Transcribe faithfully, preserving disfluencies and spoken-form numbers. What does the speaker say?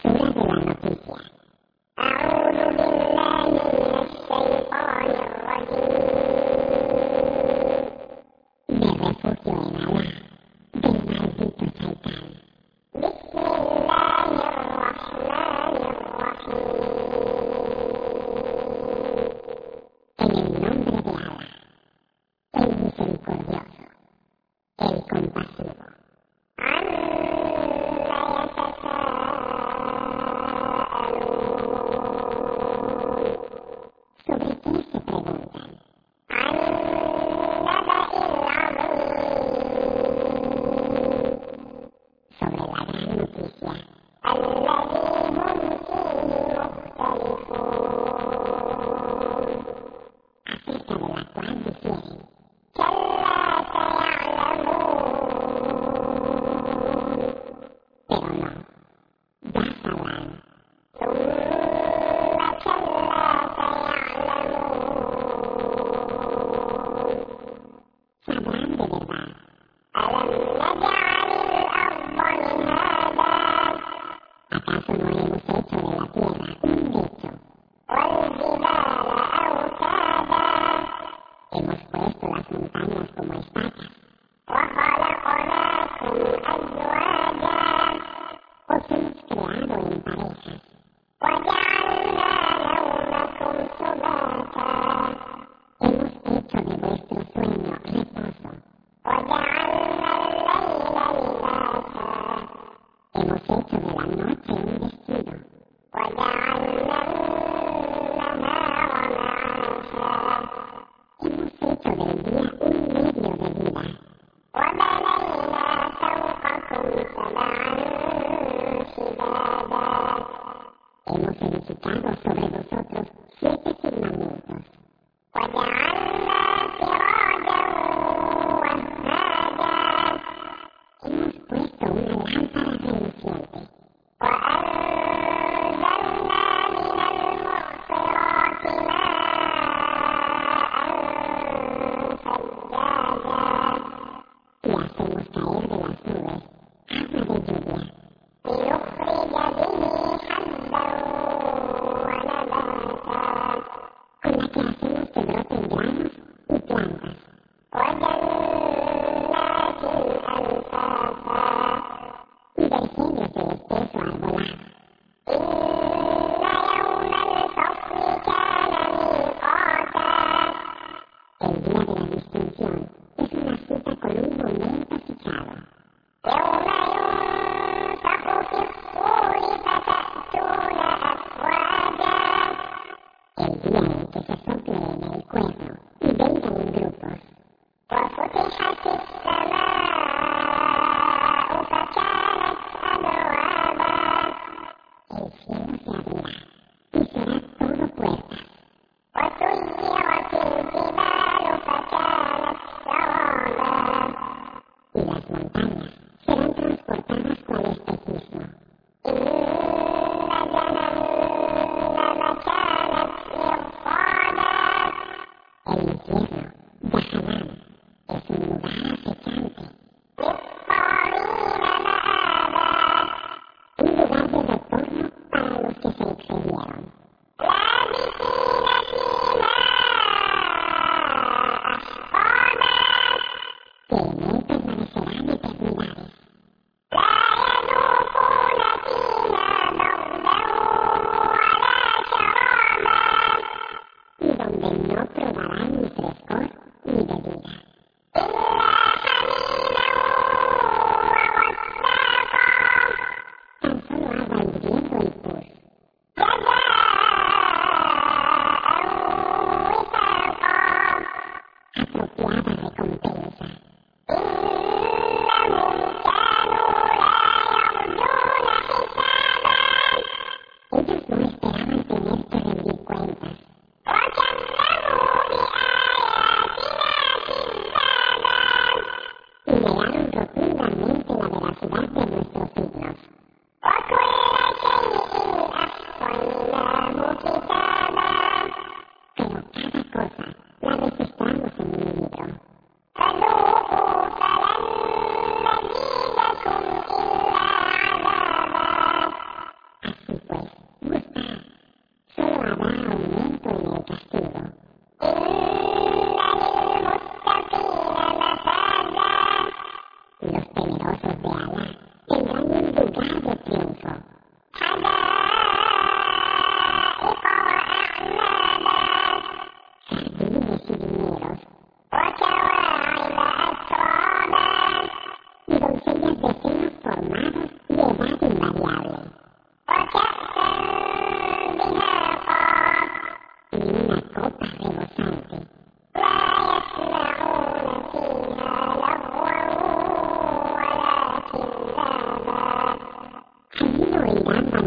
Lectura de la noticia. أعوذ بالله من الشيطان الرجيم. Me refugio en Alá, del maldito Saitán. بسم الله الرحمن الرحيم. En el nombre de Alá, el misericordioso, el compasivo. عما يتساءلون. ¿Sobre qué se preguntan? عن النبأ العظيم. Sobre la gran noticia, الذي هم فيه مختلفون. acerca de la cual difieren. كلا سيعلمون. Pero no, ya sabrán. ثم كلا سيعلمون. Sabrán de verdad. ألم نجعل الأرض مهادا. ¿Acaso no hemos hecho de la tierra un lecho? والجبال أوتادا. Hemos puesto las montañas como estacas. وخلقناكم أزواجا. Os hemos creado en parejas. وجعلنا نومكم سباتا. Hemos hecho de vuestro sueño reposo. وجعلنا الليل لباسا. Hemos hecho de la noche un vestido. وجعلنا النهار معاشا. Hemos hecho del día un medio de vida. وبنينا فوقكم سبعا شدادا. Hemos edificado sobre vosotros siete firmamentos. وجعلنا سراجا وهاجا. Hemos puesto una lámpara reluciente. وأنزلنا من المعصرات ماء ثجاجا. Y hacemos caer de las nubes agua de lluvia. لنخرج به حبا ونباتا. Con la que hacemos que broten granos y plantas. وجنات ألفافا. Y vergeles de espeso arbolado. إن يوم الفصل كان ميقاتا. El día de la distinción es una cita con un momento fijado. يوم ينفخ في الصور فتأتون أفواجا. El día en que se sople en el cuerno y vengan en grupos. وفتحت السماء فكانت أبوابا. El cielo se abrirá y será todo puertas. وسيرت الجبال فكانت سرابا. Y las montañas serán transportadas cual espejismo. إن جهنم كانت مرصادا. إذا ما